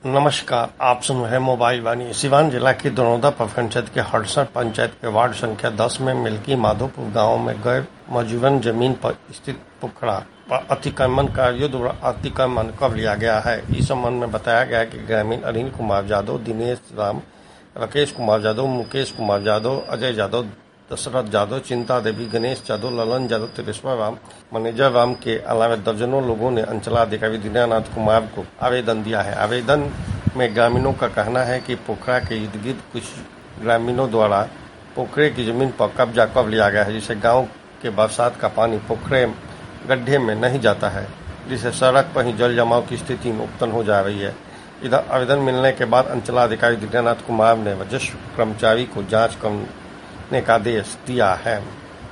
नमस्कार, आप सुन रहे हैं मोबाइल वाणी। सिवान जिला की दनौदा प्रखंड क्षेत्र के हड़सठ पंचायत के वार्ड संख्या 10 में मिल्की माधोपुर गांव में गैर मौजूवन जमीन पर स्थित पोखरा पर अतिक्रमण कार्यों द्वारा अतिक्रमण कर लिया गया है। इस संबंध में बताया गया कि ग्रामीण अनिल कुमार यादव, दिनेश राम, राकेश कुमार यादव, मुकेश कुमार यादव, अजय यादव, दशरथ यादव, चिंता देवी, गणेश यादव, ललन यादव, तेरेश्वर राम, मैनेजर राम के अलावा दर्जनों लोगों ने अंचलाधिकारी दीनानाथ कुमार को आवेदन दिया है। आवेदन में ग्रामीणों का कहना है कि पोखरा के इर्द गिर्द कुछ ग्रामीणों द्वारा पोखरे की जमीन पर कब्जा कर लिया गया है, जिससे गांव के बरसात का पानी पोखरे गड्ढे में नहीं जाता है, जिससे सड़क पर ही जल जमाव की स्थिति उत्पन्न हो जा रही है। इधर आवेदन मिलने के बाद अंचलाधिकारी दीनानाथ कुमार ने राजस्व कर्मचारी को जाँच करने का आदेश दिया है।